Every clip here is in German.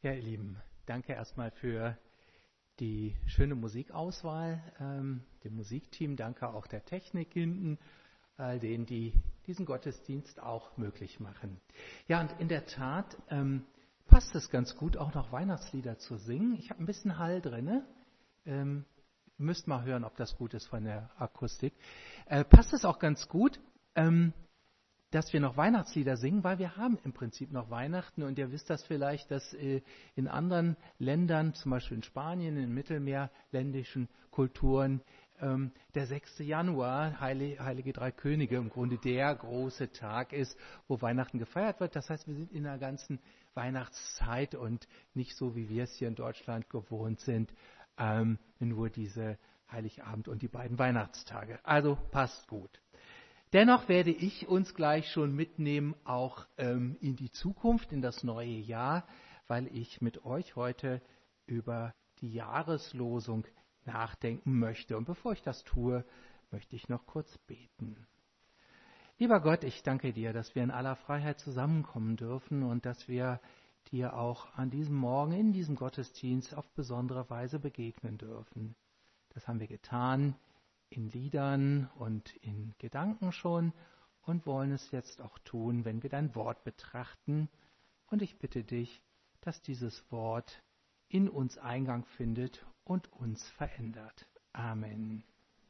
Ja, ihr Lieben, danke erstmal für die schöne Musikauswahl, dem Musikteam, danke auch der Technik hinten, all denen, die diesen Gottesdienst auch möglich machen. Ja, und in der Tat passt es ganz gut, auch noch Weihnachtslieder zu singen. Ich habe ein bisschen Hall drin. Müsst mal hören, ob das gut ist von der Akustik. Passt es auch ganz gut, dass wir noch Weihnachtslieder singen, weil wir haben im Prinzip noch Weihnachten und ihr wisst das vielleicht, dass in anderen Ländern, zum Beispiel in Spanien, in mittelmeerländischen Kulturen, der 6. Januar, Heilige Drei Könige, im Grunde der große Tag ist, wo Weihnachten gefeiert wird. Das heißt, wir sind in der ganzen Weihnachtszeit und nicht so, wie wir es hier in Deutschland gewohnt sind, nur diese Heiligabend und die beiden Weihnachtstage. Also passt gut. Dennoch werde ich uns gleich schon mitnehmen, auch in die Zukunft, in das neue Jahr, weil ich mit euch heute über die Jahreslosung nachdenken möchte. Und bevor ich das tue, möchte ich noch kurz beten. Lieber Gott, ich danke dir, dass wir in aller Freiheit zusammenkommen dürfen und dass wir dir auch an diesem Morgen in diesem Gottesdienst auf besondere Weise begegnen dürfen. Das haben wir getan in Liedern und in Gedanken schon und wollen es jetzt auch tun, wenn wir dein Wort betrachten. Und ich bitte dich, dass dieses Wort in uns Eingang findet und uns verändert. Amen.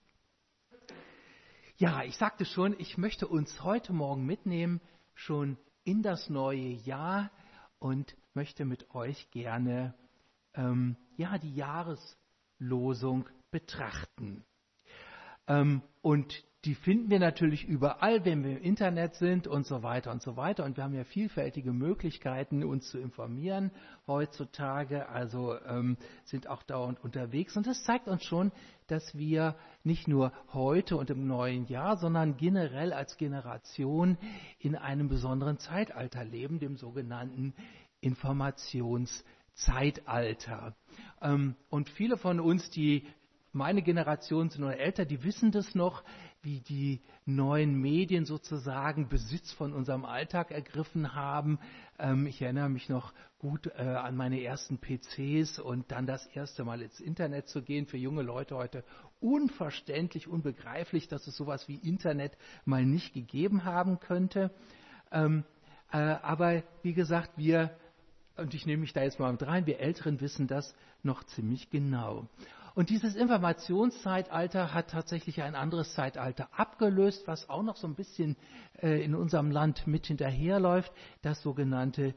Ja, ich sagte schon, ich möchte uns heute Morgen mitnehmen, schon in das neue Jahr und möchte mit euch gerne die Jahreslosung betrachten. Und die finden wir natürlich überall, wenn wir im Internet sind und so weiter und so weiter. Und wir haben ja vielfältige Möglichkeiten, uns zu informieren heutzutage, also sind auch dauernd unterwegs. Und das zeigt uns schon, dass wir nicht nur heute und im neuen Jahr, sondern generell als Generation in einem besonderen Zeitalter leben, dem sogenannten Informationszeitalter. Und viele von uns, die meine Generation sind oder älter, die wissen das noch, wie die neuen Medien sozusagen Besitz von unserem Alltag ergriffen haben. Ich erinnere mich noch gut an meine ersten PCs und dann das erste Mal ins Internet zu gehen. Für junge Leute heute unverständlich, unbegreiflich, dass es sowas wie Internet mal nicht gegeben haben könnte. Aber wie gesagt, und ich nehme mich da jetzt mal mit rein, wir Älteren wissen das noch ziemlich genau. Und dieses Informationszeitalter hat tatsächlich ein anderes Zeitalter abgelöst, was auch noch so ein bisschen in unserem Land mit hinterherläuft, das sogenannte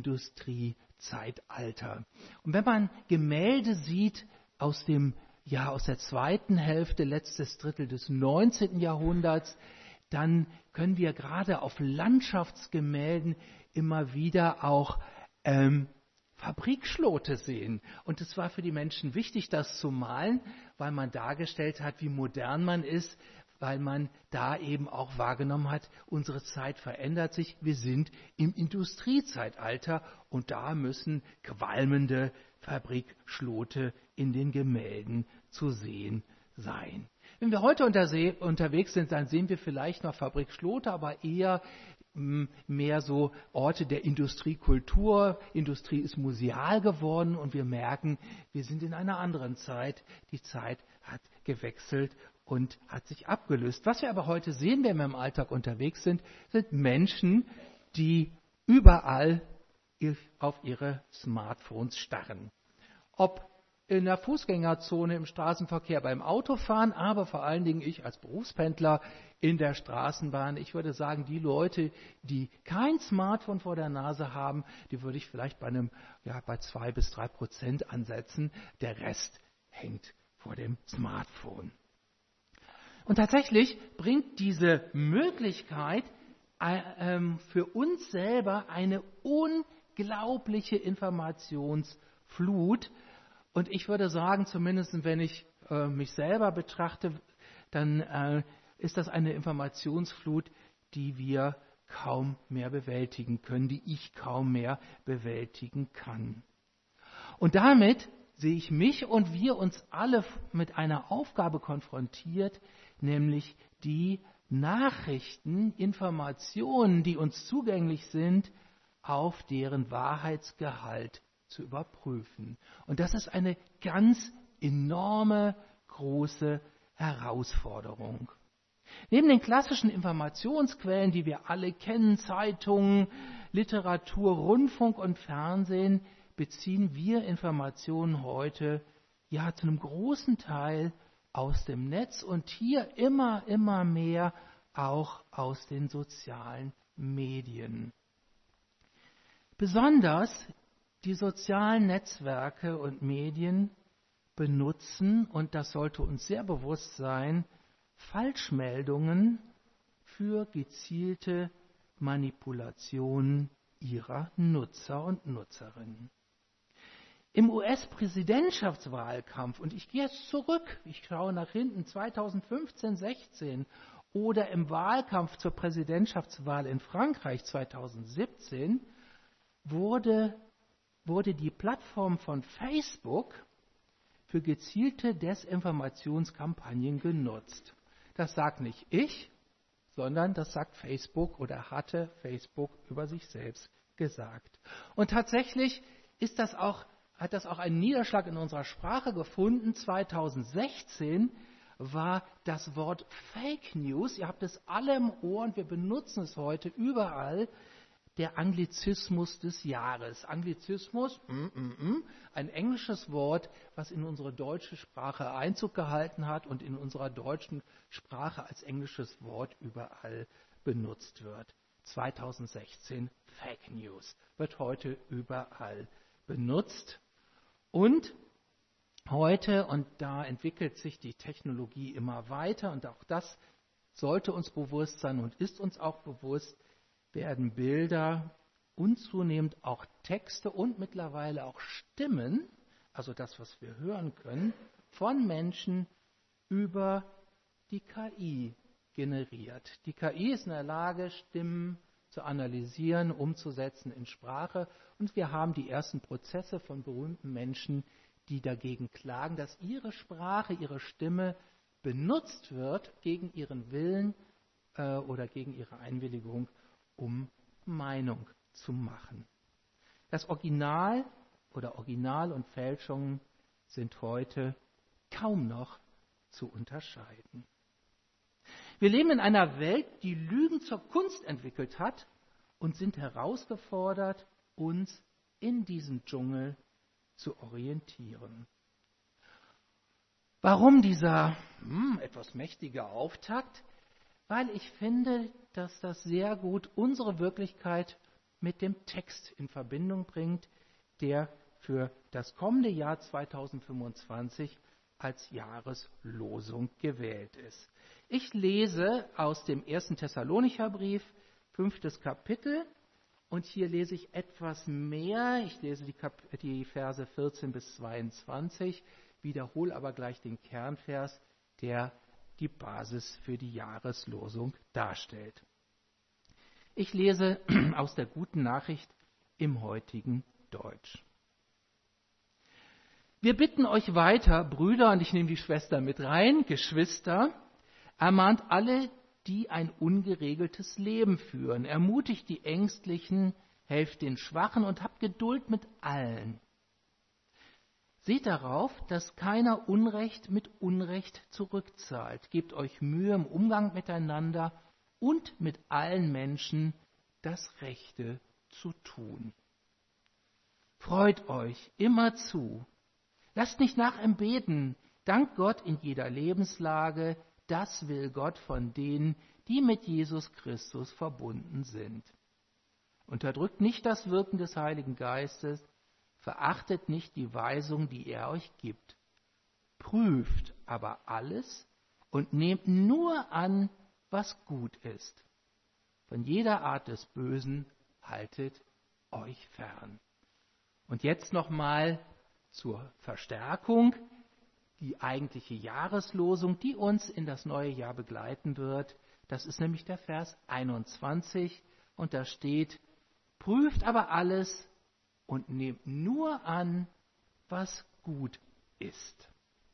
Industriezeitalter. Und wenn man Gemälde sieht aus der zweiten Hälfte, letztes Drittel des 19. Jahrhunderts, dann können wir gerade auf Landschaftsgemälden immer wieder auch Fabrikschlote sehen. Und es war für die Menschen wichtig, das zu malen, weil man dargestellt hat, wie modern man ist, weil man da eben auch wahrgenommen hat, unsere Zeit verändert sich, wir sind im Industriezeitalter und da müssen qualmende Fabrikschlote in den Gemälden zu sehen sein. Wenn wir heute unterwegs sind, dann sehen wir vielleicht noch Fabrikschlote, aber eher mehr so Orte der Industriekultur. Industrie ist museal geworden und wir merken, wir sind in einer anderen Zeit. Die Zeit hat gewechselt und hat sich abgelöst. Was wir aber heute sehen, wenn wir im Alltag unterwegs sind, sind Menschen, die überall auf ihre Smartphones starren. Ob in der Fußgängerzone, im Straßenverkehr, beim Autofahren, aber vor allen Dingen ich als Berufspendler in der Straßenbahn. Ich würde sagen, die Leute, die kein Smartphone vor der Nase haben, die würde ich vielleicht bei 2-3% ansetzen. Der Rest hängt vor dem Smartphone. Und tatsächlich bringt diese Möglichkeit für uns selber eine unglaubliche Informationsflut. Und ich würde sagen, zumindest wenn ich mich selber betrachte, dann ist das eine Informationsflut, die wir kaum mehr bewältigen können, die ich kaum mehr bewältigen kann. Und damit sehe ich mich und wir uns alle mit einer Aufgabe konfrontiert, nämlich die Nachrichten, Informationen, die uns zugänglich sind, auf deren Wahrheitsgehalt zu überprüfen. Und das ist eine ganz enorme, große Herausforderung. Neben den klassischen Informationsquellen, die wir alle kennen, Zeitungen, Literatur, Rundfunk und Fernsehen, beziehen wir Informationen heute ja zu einem großen Teil aus dem Netz und hier immer mehr auch aus den sozialen Medien. Besonders die sozialen Netzwerke und Medien benutzen, und das sollte uns sehr bewusst sein, Falschmeldungen für gezielte Manipulationen ihrer Nutzer und Nutzerinnen. Im US-Präsidentschaftswahlkampf, und ich gehe jetzt zurück, ich schaue nach hinten, 2015, 16, oder im Wahlkampf zur Präsidentschaftswahl in Frankreich 2017, wurde die Plattform von Facebook für gezielte Desinformationskampagnen genutzt. Das sagt nicht ich, sondern das sagt Facebook oder hatte Facebook über sich selbst gesagt. Und tatsächlich hat das auch einen Niederschlag in unserer Sprache gefunden. 2016 war das Wort Fake News, ihr habt es alle im Ohr und wir benutzen es heute überall, der Anglizismus des Jahres. Anglizismus, ein englisches Wort, was in unsere deutsche Sprache Einzug gehalten hat und in unserer deutschen Sprache als englisches Wort überall benutzt wird. 2016 Fake News wird heute überall benutzt. Und heute, und da entwickelt sich die Technologie immer weiter, und auch das sollte uns bewusst sein und ist uns auch bewusst, werden Bilder und zunehmend auch Texte und mittlerweile auch Stimmen, also das, was wir hören können, von Menschen über die KI generiert. Die KI ist in der Lage, Stimmen zu analysieren, umzusetzen in Sprache, und wir haben die ersten Prozesse von berühmten Menschen, die dagegen klagen, dass ihre Sprache, ihre Stimme benutzt wird gegen ihren Willen oder gegen ihre Einwilligung, um Meinung zu machen. Das Original und Fälschungen sind heute kaum noch zu unterscheiden. Wir leben in einer Welt, die Lügen zur Kunst entwickelt hat, und sind herausgefordert, uns in diesem Dschungel zu orientieren. Warum dieser etwas mächtige Auftakt? Weil ich finde, dass das sehr gut unsere Wirklichkeit mit dem Text in Verbindung bringt, der für das kommende Jahr 2025 als Jahreslosung gewählt ist. Ich lese aus dem 1. Thessalonicher Brief, 5. Kapitel, und hier lese ich etwas mehr. Ich lese die Verse 14 bis 22, wiederhole aber gleich den Kernvers, der die Basis für die Jahreslosung darstellt. Ich lese aus der Guten Nachricht im heutigen Deutsch. Wir bitten euch weiter, Brüder, und ich nehme die Schwester mit rein, Geschwister, ermahnt alle, die ein ungeregeltes Leben führen, ermutigt die Ängstlichen, helft den Schwachen und habt Geduld mit allen. Seht darauf, dass keiner Unrecht mit Unrecht zurückzahlt. Gebt euch Mühe im Umgang miteinander und mit allen Menschen, das Rechte zu tun. Freut euch immerzu. Lasst nicht nach im Beten. Dankt Gott in jeder Lebenslage. Das will Gott von denen, die mit Jesus Christus verbunden sind. Unterdrückt nicht das Wirken des Heiligen Geistes. Verachtet nicht die Weisung, die er euch gibt. Prüft aber alles und nehmt nur an, was gut ist. Von jeder Art des Bösen haltet euch fern. Und jetzt nochmal zur Verstärkung die eigentliche Jahreslosung, die uns in das neue Jahr begleiten wird. Das ist nämlich der Vers 21 und da steht, prüft aber alles und nehmt nur an, was gut ist.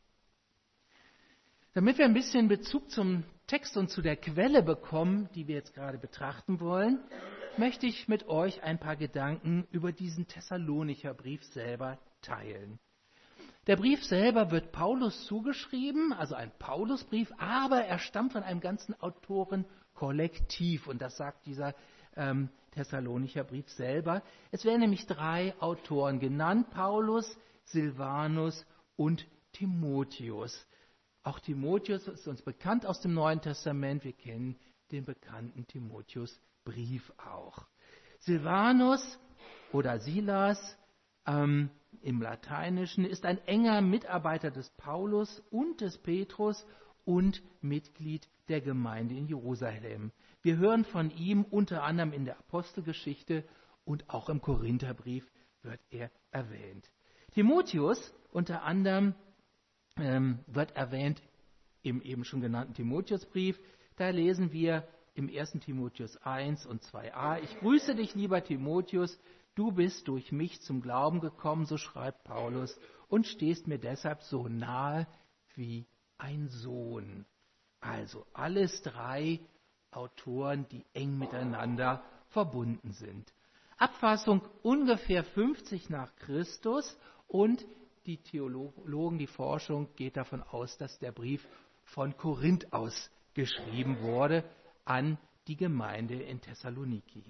Damit wir ein bisschen Bezug zum Text und zu der Quelle bekommen, die wir jetzt gerade betrachten wollen, möchte ich mit euch ein paar Gedanken über diesen Thessalonicher Brief selber teilen. Der Brief selber wird Paulus zugeschrieben, also ein Paulusbrief, aber er stammt von einem ganzen Autorenkollektiv und das sagt dieser Thessalonicher Brief selber. Es werden nämlich 3 Autoren genannt, Paulus, Silvanus und Timotheus. Auch Timotheus ist uns bekannt aus dem Neuen Testament, wir kennen den bekannten Timotheusbrief auch. Silvanus oder Silas im Lateinischen ist ein enger Mitarbeiter des Paulus und des Petrus und Mitglied der Gemeinde in Jerusalem. Wir hören von ihm unter anderem in der Apostelgeschichte und auch im Korintherbrief wird er erwähnt. Timotheus unter anderem wird erwähnt im eben schon genannten Timotheusbrief. Da lesen wir im 1. Timotheus 1 und 2a: Ich grüße dich, lieber Timotheus, du bist durch mich zum Glauben gekommen, so schreibt Paulus, und stehst mir deshalb so nahe wie ein Sohn. Also alles 3 Autoren, die eng miteinander verbunden sind. Abfassung ungefähr 50 nach Christus und die Theologen, die Forschung geht davon aus, dass der Brief von Korinth aus geschrieben wurde an die Gemeinde in Thessaloniki.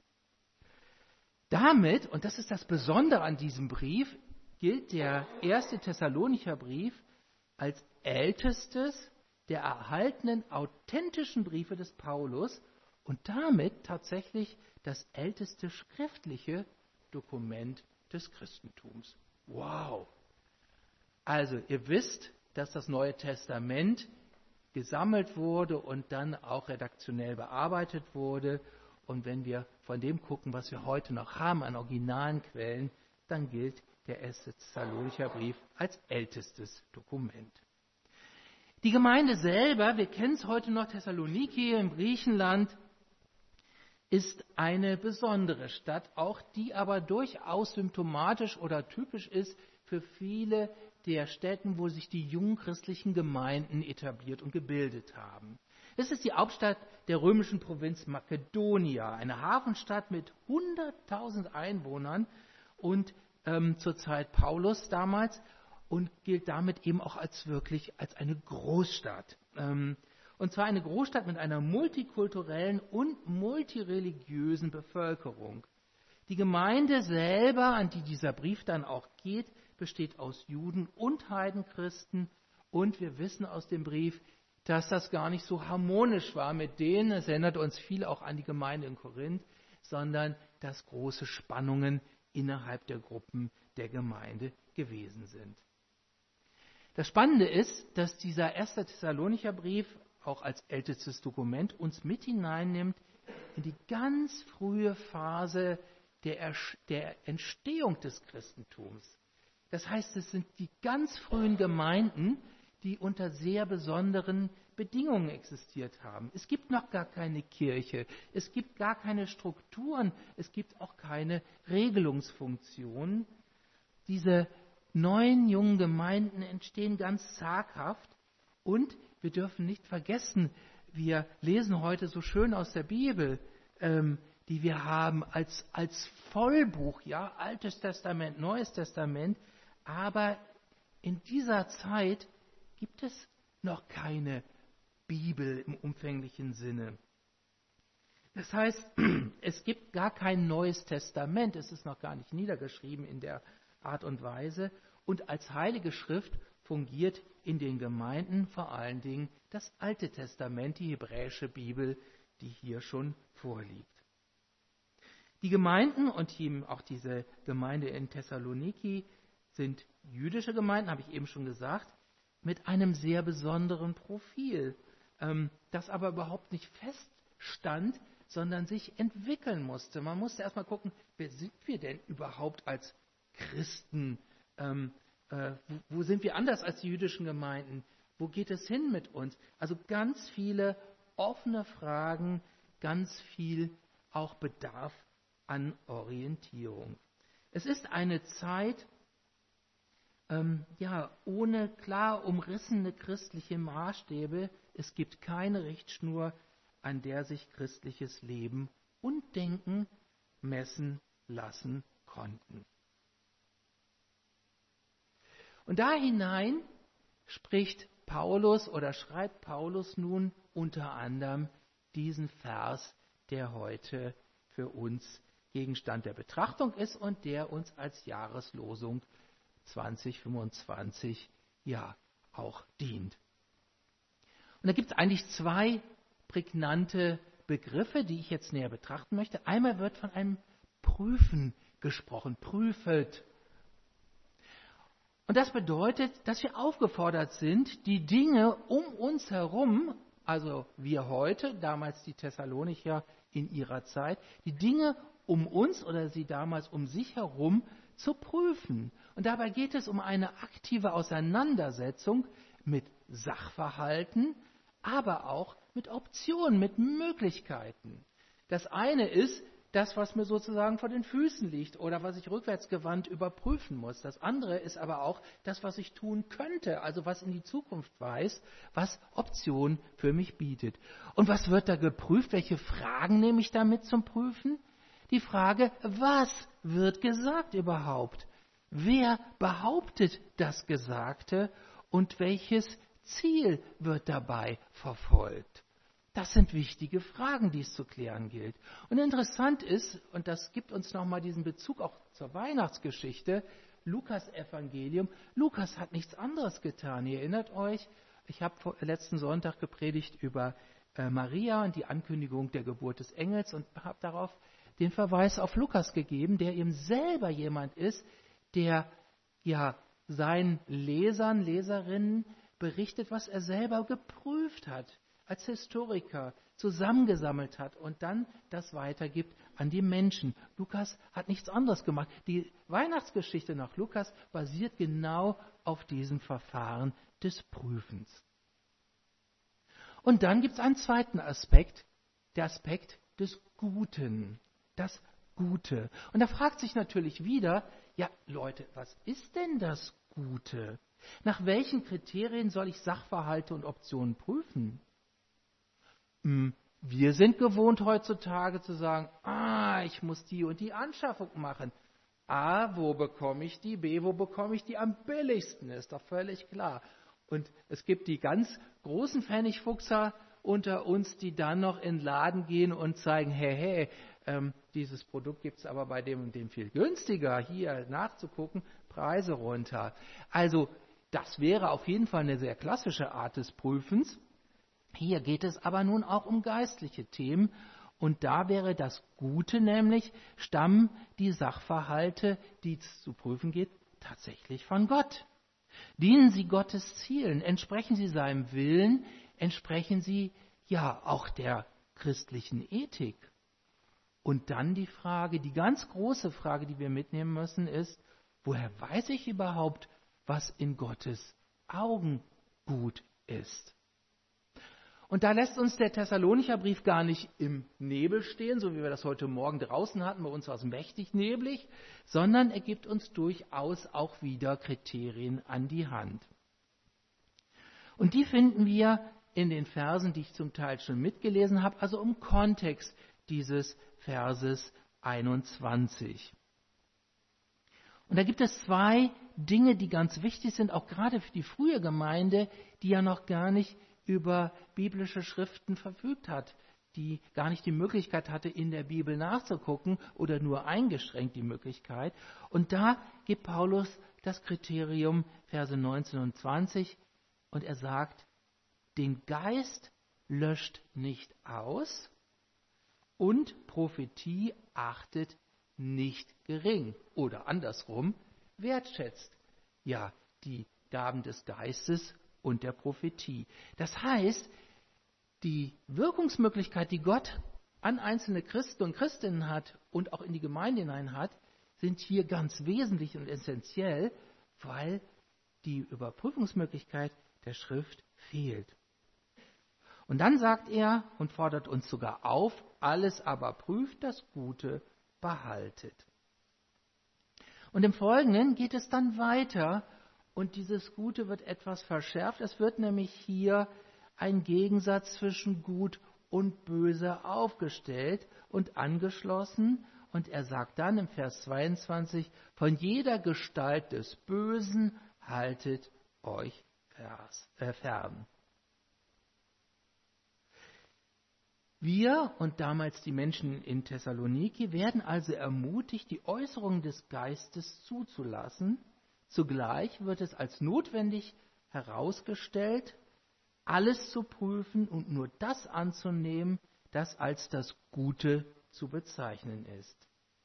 Damit, und das ist das Besondere an diesem Brief, gilt der 1. Thessalonicher Brief als ältestes der erhaltenen authentischen Briefe des Paulus und damit tatsächlich das älteste schriftliche Dokument des Christentums. Wow! Also ihr wisst, dass das Neue Testament gesammelt wurde und dann auch redaktionell bearbeitet wurde. Und wenn wir von dem gucken, was wir heute noch haben an originalen Quellen, dann gilt der 1. Thessalonicher Brief als ältestes Dokument. Die Gemeinde selber, wir kennen es heute noch, Thessaloniki in Griechenland, ist eine besondere Stadt, auch die aber durchaus symptomatisch oder typisch ist für viele der Städten, wo sich die jungen christlichen Gemeinden etabliert und gebildet haben. Es ist die Hauptstadt der römischen Provinz Makedonia, eine Hafenstadt mit 100.000 Einwohnern und zur Zeit Paulus damals und gilt damit eben auch als eine Großstadt. Und zwar eine Großstadt mit einer multikulturellen und multireligiösen Bevölkerung. Die Gemeinde selber, an die dieser Brief dann auch geht, besteht aus Juden und Heidenchristen und wir wissen aus dem Brief, dass das gar nicht so harmonisch war mit denen, es erinnert uns viel auch an die Gemeinde in Korinth, sondern dass große Spannungen innerhalb der Gruppen der Gemeinde gewesen sind. Das Spannende ist, dass dieser 1. Thessalonicher Brief auch als ältestes Dokument uns mit hineinnimmt in die ganz frühe Phase der Entstehung des Christentums. Das heißt, es sind die ganz frühen Gemeinden, die unter sehr besonderen Bedingungen existiert haben. Es gibt noch gar keine Kirche, es gibt gar keine Strukturen, es gibt auch keine Regelungsfunktionen. Diese neuen jungen Gemeinden entstehen ganz zaghaft und wir dürfen nicht vergessen, wir lesen heute so schön aus der Bibel, die wir haben als Vollbuch, ja, Altes Testament, Neues Testament, aber in dieser Zeit gibt es noch keine Bibel im umfänglichen Sinne. Das heißt, es gibt gar kein Neues Testament, es ist noch gar nicht niedergeschrieben in der Art und Weise und als Heilige Schrift fungiert in den Gemeinden vor allen Dingen das Alte Testament, die hebräische Bibel, die hier schon vorliegt. Die Gemeinden und auch diese Gemeinde in Thessaloniki sind jüdische Gemeinden, habe ich eben schon gesagt, mit einem sehr besonderen Profil, das aber überhaupt nicht feststand, sondern sich entwickeln musste. Man musste erstmal gucken, wer sind wir denn überhaupt als Christen? Wo sind wir anders als die jüdischen Gemeinden? Wo geht es hin mit uns? Also ganz viele offene Fragen, ganz viel auch Bedarf an Orientierung. Es ist eine Zeit, ohne klar umrissene christliche Maßstäbe. Es gibt keine Richtschnur, an der sich christliches Leben und Denken messen lassen konnten. Und da hinein spricht Paulus oder schreibt Paulus nun unter anderem diesen Vers, der heute für uns Gegenstand der Betrachtung ist und der uns als Jahreslosung 2025 ja auch dient. Und da gibt es eigentlich zwei prägnante Begriffe, die ich jetzt näher betrachten möchte. Einmal wird von einem Prüfen gesprochen, prüfet. Und das bedeutet, dass wir aufgefordert sind, die Dinge um uns herum, also wir heute, damals die Thessalonicher in ihrer Zeit, die Dinge um uns oder sie damals um sich herum zu prüfen. Und dabei geht es um eine aktive Auseinandersetzung mit Sachverhalten, aber auch mit Optionen, mit Möglichkeiten. Das eine ist das, was mir sozusagen vor den Füßen liegt oder was ich rückwärtsgewandt überprüfen muss. Das andere ist aber auch das, was ich tun könnte, also was in die Zukunft weist, was Optionen für mich bietet. Und was wird da geprüft? Welche Fragen nehme ich damit zum Prüfen? Die Frage, was wird gesagt überhaupt? Wer behauptet das Gesagte und welches Ziel wird dabei verfolgt? Das sind wichtige Fragen, die es zu klären gilt. Und interessant ist, und das gibt uns nochmal diesen Bezug auch zur Weihnachtsgeschichte, Lukas Evangelium. Lukas hat nichts anderes getan. Ihr erinnert euch, ich habe letzten Sonntag gepredigt über Maria und die Ankündigung der Geburt des Engels und habe darauf den Verweis auf Lukas gegeben, der eben selber jemand ist, der ja seinen Lesern, Leserinnen berichtet, was er selber geprüft hat, als Historiker zusammengesammelt hat und dann das weitergibt an die Menschen. Lukas hat nichts anderes gemacht. Die Weihnachtsgeschichte nach Lukas basiert genau auf diesem Verfahren des Prüfens. Und dann gibt es einen zweiten Aspekt, der Aspekt des Guten. Das Gute. Und da fragt sich natürlich wieder, ja Leute, was ist denn das Gute? Nach welchen Kriterien soll ich Sachverhalte und Optionen prüfen? Wir sind gewohnt heutzutage zu sagen, ich muss die und die Anschaffung machen. A, wo bekomme ich die? B, wo bekomme ich die am billigsten? Ist doch völlig klar. Und es gibt die ganz großen Pfennigfuchser unter uns, die dann noch in den Laden gehen und zeigen, hey, dieses Produkt gibt es aber bei dem und dem viel günstiger. Hier nachzugucken, Preise runter. Also das wäre auf jeden Fall eine sehr klassische Art des Prüfens. Hier geht es aber nun auch um geistliche Themen und da wäre das Gute nämlich, stammen die Sachverhalte, die es zu prüfen geht, tatsächlich von Gott. Dienen sie Gottes Zielen, entsprechen sie seinem Willen, entsprechen sie ja auch der christlichen Ethik. Und dann die Frage, die ganz große Frage, die wir mitnehmen müssen, ist, woher weiß ich überhaupt, was in Gottes Augen gut ist? Und da lässt uns der Thessalonicher Brief gar nicht im Nebel stehen, so wie wir das heute Morgen draußen hatten, bei uns war es mächtig neblig, sondern er gibt uns durchaus auch wieder Kriterien an die Hand. Und die finden wir in den Versen, die ich zum Teil schon mitgelesen habe, also im Kontext dieses Verses 21. Und da gibt es zwei Dinge, die ganz wichtig sind, auch gerade für die frühe Gemeinde, die ja noch gar nicht über biblische Schriften verfügt hat, die gar nicht die Möglichkeit hatte, in der Bibel nachzugucken oder nur eingeschränkt die Möglichkeit. Und da gibt Paulus das Kriterium, Verse 19 und 20, und er sagt, den Geist löscht nicht aus und Prophetie achtet nicht gering. Oder andersrum, wertschätzt ja die Gaben des Geistes und der Prophetie. Das heißt, die Wirkungsmöglichkeit, die Gott an einzelne Christen und Christinnen hat und auch in die Gemeinde hinein hat, sind hier ganz wesentlich und essentiell, weil die Überprüfungsmöglichkeit der Schrift fehlt. Und dann sagt er und fordert uns sogar auf, alles aber prüft, das Gute behaltet. Und im Folgenden geht es dann weiter und dieses Gute wird etwas verschärft. Es wird nämlich hier ein Gegensatz zwischen Gut und Böse aufgestellt und angeschlossen. Und er sagt dann im Vers 22, von jeder Gestalt des Bösen haltet euch fern. Wir und damals die Menschen in Thessaloniki werden also ermutigt, die Äußerungen des Geistes zuzulassen. Zugleich wird es als notwendig herausgestellt, alles zu prüfen und nur das anzunehmen, das als das Gute zu bezeichnen ist.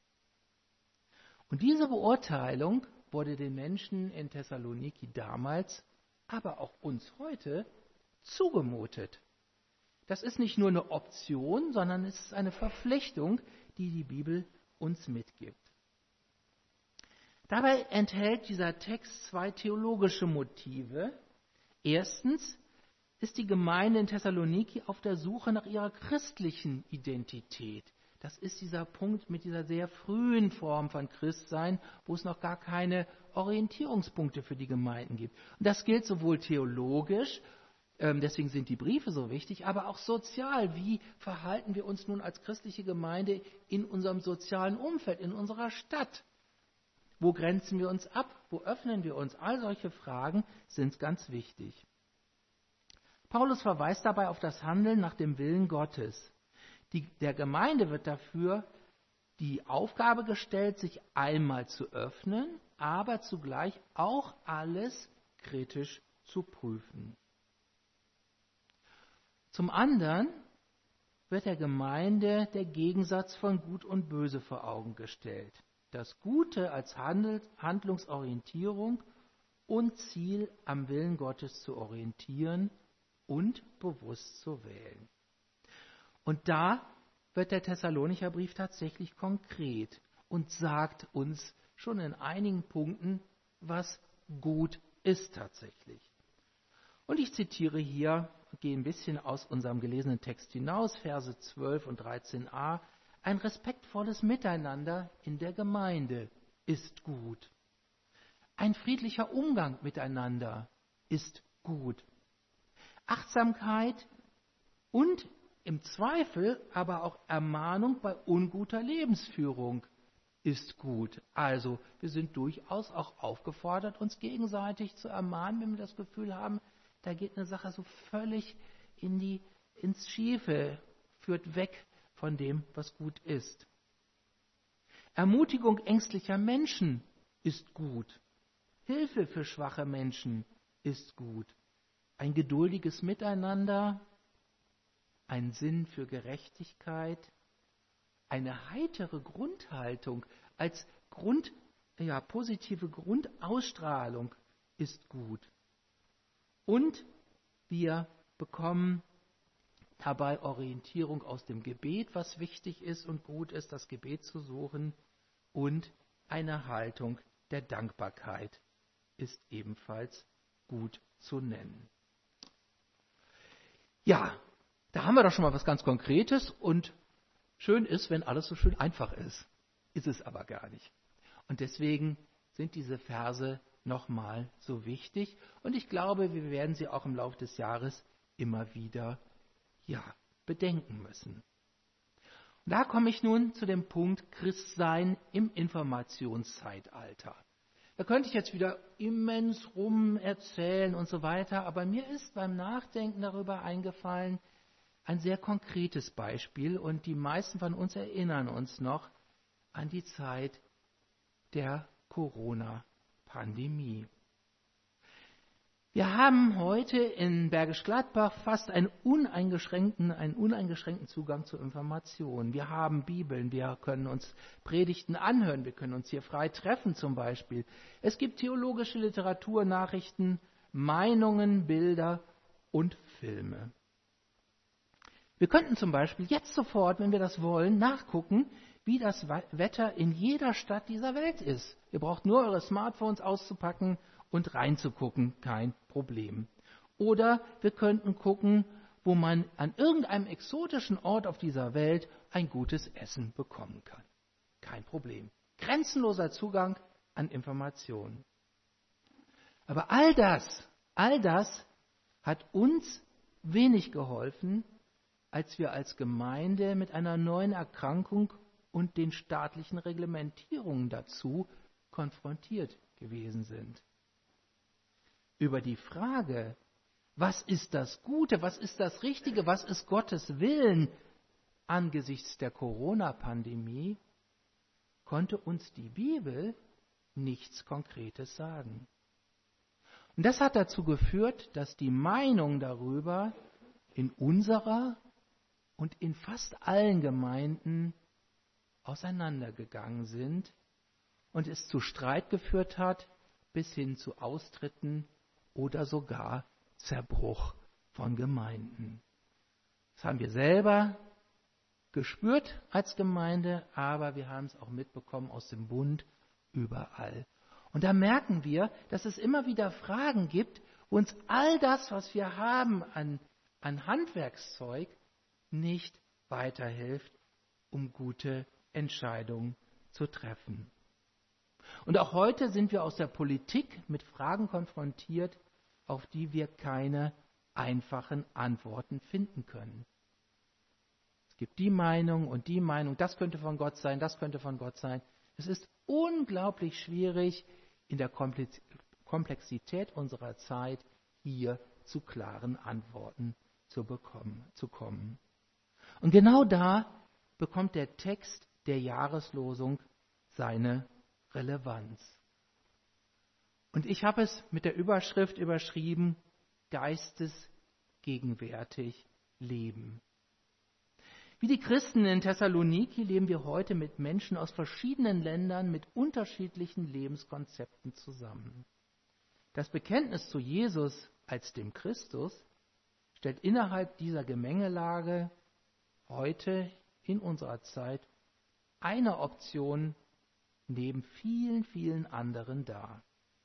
Und diese Beurteilung wurde den Menschen in Thessaloniki damals, aber auch uns heute, zugemutet. Das ist nicht nur eine Option, sondern es ist eine Verpflichtung, die die Bibel uns mitgibt. Dabei enthält dieser Text zwei theologische Motive. Erstens ist die Gemeinde in Thessaloniki auf der Suche nach ihrer christlichen Identität. Das ist dieser Punkt mit dieser sehr frühen Form von Christsein, wo es noch gar keine Orientierungspunkte für die Gemeinden gibt. Und das gilt sowohl theologisch, deswegen sind die Briefe so wichtig, aber auch sozial. Wie verhalten wir uns nun als christliche Gemeinde in unserem sozialen Umfeld, in unserer Stadt? Wo grenzen wir uns ab? Wo öffnen wir uns? All solche Fragen sind ganz wichtig. Paulus verweist dabei auf das Handeln nach dem Willen Gottes. Der Gemeinde wird dafür die Aufgabe gestellt, sich einmal zu öffnen, aber zugleich auch alles kritisch zu prüfen. Zum anderen wird der Gemeinde der Gegensatz von Gut und Böse vor Augen gestellt. Das Gute als Handlungsorientierung und Ziel am Willen Gottes zu orientieren und bewusst zu wählen. Und da wird der Thessalonicher Brief tatsächlich konkret und sagt uns schon in einigen Punkten, was gut ist tatsächlich. Und ich zitiere hier, gehe ein bisschen aus unserem gelesenen Text hinaus, Verse 12 und 13a. Ein respektvolles Miteinander in der Gemeinde ist gut. Ein friedlicher Umgang miteinander ist gut. Achtsamkeit und im Zweifel aber auch Ermahnung bei unguter Lebensführung ist gut. Also wir sind durchaus auch aufgefordert, uns gegenseitig zu ermahnen, wenn wir das Gefühl haben, da geht eine Sache so völlig ins Schiefe, führt weg von dem, was gut ist. Ermutigung ängstlicher Menschen ist gut. Hilfe für schwache Menschen ist gut. Ein geduldiges Miteinander, ein Sinn für Gerechtigkeit, eine heitere Grundhaltung als positive Grundausstrahlung ist gut. Und wir bekommen dabei Orientierung aus dem Gebet, was wichtig ist und gut ist, das Gebet zu suchen, und eine Haltung der Dankbarkeit ist ebenfalls gut zu nennen. Ja, da haben wir doch schon mal was ganz Konkretes und schön ist, wenn alles so schön einfach ist. Ist es aber gar nicht. Und deswegen sind diese Verse nochmal so wichtig und ich glaube, wir werden sie auch im Laufe des Jahres immer wieder bedenken müssen. Und da komme ich nun zu dem Punkt Christsein im Informationszeitalter. Da könnte ich jetzt wieder immens rum erzählen und so weiter, aber mir ist beim Nachdenken darüber eingefallen, ein sehr konkretes Beispiel und die meisten von uns erinnern uns noch an die Zeit der Corona-Pandemie. Wir haben heute in Bergisch Gladbach fast einen uneingeschränkten Zugang zu Informationen. Wir haben Bibeln, wir können uns Predigten anhören, wir können uns hier frei treffen zum Beispiel. Es gibt theologische Literatur, Nachrichten, Meinungen, Bilder und Filme. Wir könnten zum Beispiel jetzt sofort, wenn wir das wollen, nachgucken, wie das Wetter in jeder Stadt dieser Welt ist. Ihr braucht nur eure Smartphones auszupacken und reinzugucken, kein Problem. Oder wir könnten gucken, wo man an irgendeinem exotischen Ort auf dieser Welt ein gutes Essen bekommen kann. Kein Problem. Grenzenloser Zugang an Informationen. Aber all das hat uns wenig geholfen, als wir als Gemeinde mit einer neuen Erkrankung und den staatlichen Reglementierungen dazu konfrontiert gewesen sind. Über die Frage, was ist das Gute, was ist das Richtige, was ist Gottes Willen angesichts der Corona-Pandemie, konnte uns die Bibel nichts Konkretes sagen. Und das hat dazu geführt, dass die Meinungen darüber in unserer und in fast allen Gemeinden auseinandergegangen sind und es zu Streit geführt hat, bis hin zu Austritten oder sogar Zerbruch von Gemeinden. Das haben wir selber gespürt als Gemeinde, aber wir haben es auch mitbekommen aus dem Bund überall. Und da merken wir, dass es immer wieder Fragen gibt, wo uns all das, was wir haben an Handwerkszeug, nicht weiterhilft, um gute Entscheidungen zu treffen. Und auch heute sind wir aus der Politik mit Fragen konfrontiert, auf die wir keine einfachen Antworten finden können. Es gibt die Meinung und die Meinung, das könnte von Gott sein, das könnte von Gott sein. Es ist unglaublich schwierig, in der Komplexität unserer Zeit hier zu klaren Antworten zu kommen. Und genau da bekommt der Text der Jahreslosung seine Relevanz. Und ich habe es mit der Überschrift überschrieben, geistesgegenwärtig leben. Wie die Christen in Thessaloniki leben wir heute mit Menschen aus verschiedenen Ländern mit unterschiedlichen Lebenskonzepten zusammen. Das Bekenntnis zu Jesus als dem Christus stellt innerhalb dieser Gemengelage heute in unserer Zeit eine Option neben vielen, vielen anderen dar.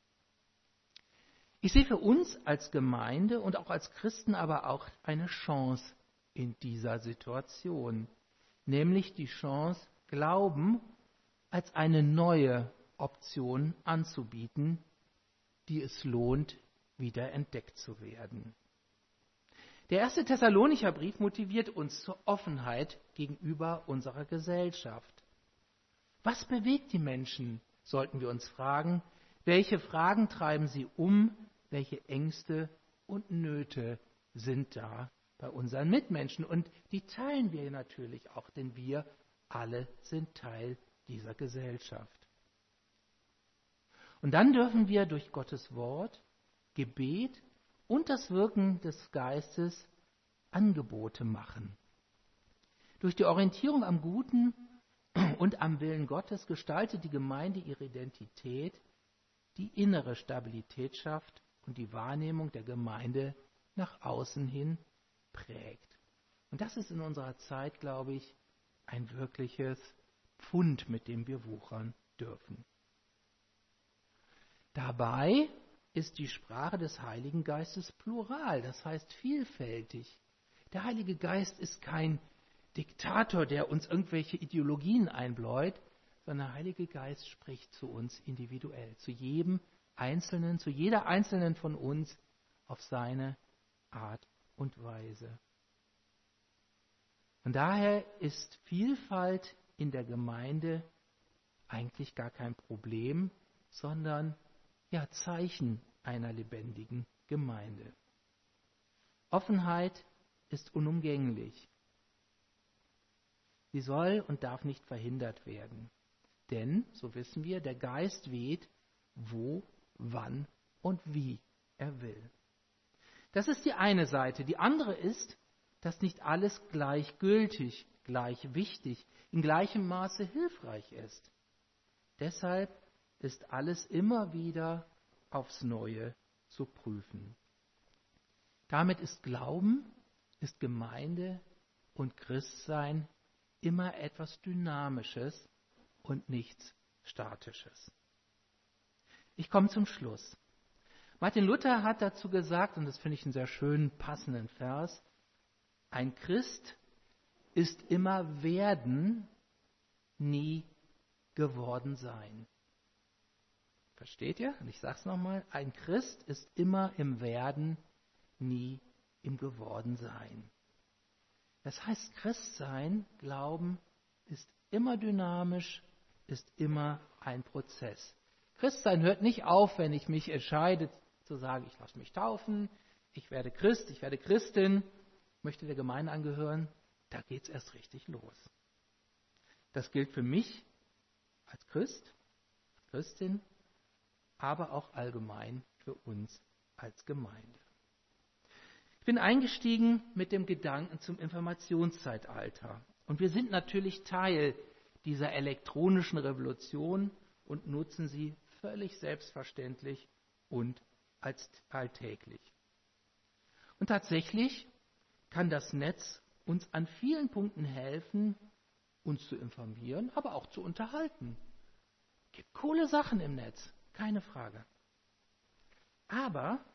Ich sehe für uns als Gemeinde und auch als Christen aber auch eine Chance in dieser Situation, nämlich die Chance, Glauben als eine neue Option anzubieten, die es lohnt, wieder entdeckt zu werden. Der erste Thessalonicher Brief motiviert uns zur Offenheit gegenüber unserer Gesellschaft. Was bewegt die Menschen, sollten wir uns fragen. Welche Fragen treiben sie um? Welche Ängste und Nöte sind da bei unseren Mitmenschen? Und die teilen wir natürlich auch, denn wir alle sind Teil dieser Gesellschaft. Und dann dürfen wir durch Gottes Wort, Gebet und das Wirken des Geistes Angebote machen. Durch die Orientierung am Guten und am Willen Gottes gestaltet die Gemeinde ihre Identität, die innere Stabilität schafft und die Wahrnehmung der Gemeinde nach außen hin prägt. Und das ist in unserer Zeit, glaube ich, ein wirkliches Pfund, mit dem wir wuchern dürfen. Dabei ist die Sprache des Heiligen Geistes plural, das heißt vielfältig. Der Heilige Geist ist kein Diktator, der uns irgendwelche Ideologien einbläut, sondern der Heilige Geist spricht zu uns individuell, zu jedem Einzelnen, zu jeder Einzelnen von uns auf seine Art und Weise. Und daher ist Vielfalt in der Gemeinde eigentlich gar kein Problem, sondern Zeichen einer lebendigen Gemeinde. Offenheit ist unumgänglich. Sie soll und darf nicht verhindert werden. Denn, so wissen wir, der Geist weht, wo, wann und wie er will. Das ist die eine Seite. Die andere ist, dass nicht alles gleichgültig, gleich wichtig, in gleichem Maße hilfreich ist. Deshalb ist alles immer wieder aufs Neue zu prüfen. Damit ist Glauben, ist Gemeinde und Christsein immer etwas Dynamisches und nichts Statisches. Ich komme zum Schluss. Martin Luther hat dazu gesagt, und das finde ich einen sehr schönen, passenden Vers, ein Christ ist immer werden, nie geworden sein. Versteht ihr? Und ich sage es nochmal, ein Christ ist immer im Werden, nie im Geworden sein. Das heißt, Christsein, Glauben, ist immer dynamisch, ist immer ein Prozess. Christsein hört nicht auf, wenn ich mich entscheide zu sagen, ich lasse mich taufen, ich werde Christ, ich werde Christin, möchte der Gemeinde angehören. Da geht es erst richtig los. Das gilt für mich als Christ, als Christin, aber auch allgemein für uns als Gemeinde. Ich bin eingestiegen mit dem Gedanken zum Informationszeitalter. Und wir sind natürlich Teil dieser elektronischen Revolution und nutzen sie völlig selbstverständlich und als alltäglich. Und tatsächlich kann das Netz uns an vielen Punkten helfen, uns zu informieren, aber auch zu unterhalten. Es gibt coole Sachen im Netz, keine Frage. Aber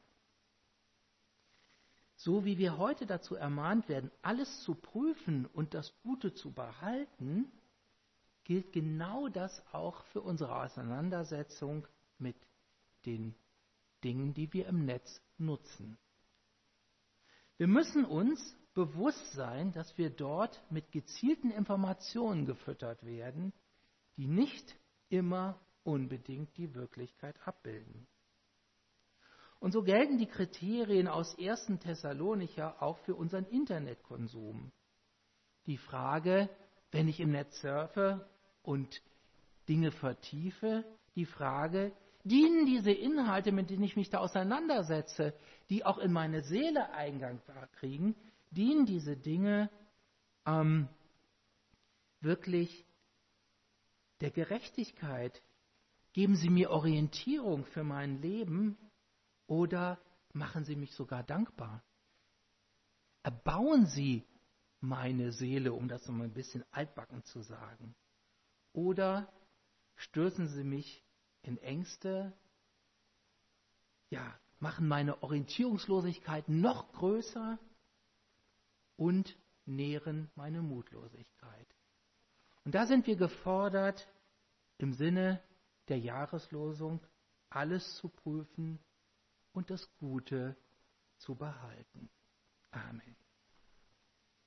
so wie wir heute dazu ermahnt werden, alles zu prüfen und das Gute zu behalten, gilt genau das auch für unsere Auseinandersetzung mit den Dingen, die wir im Netz nutzen. Wir müssen uns bewusst sein, dass wir dort mit gezielten Informationen gefüttert werden, die nicht immer unbedingt die Wirklichkeit abbilden. Und so gelten die Kriterien aus 1. Thessalonicher auch für unseren Internetkonsum. Die Frage, wenn ich im Netz surfe und Dinge vertiefe, die Frage, dienen diese Inhalte, mit denen ich mich da auseinandersetze, die auch in meine Seele Eingang kriegen, dienen diese Dinge wirklich der Gerechtigkeit? Geben sie mir Orientierung für mein Leben? Oder machen sie mich sogar dankbar? Erbauen sie meine Seele, um das so mal ein bisschen altbacken zu sagen? Oder stürzen sie mich in Ängste, machen meine Orientierungslosigkeit noch größer und nähren meine Mutlosigkeit? Und da sind wir gefordert, im Sinne der Jahreslosung alles zu prüfen und das Gute zu behalten. Amen.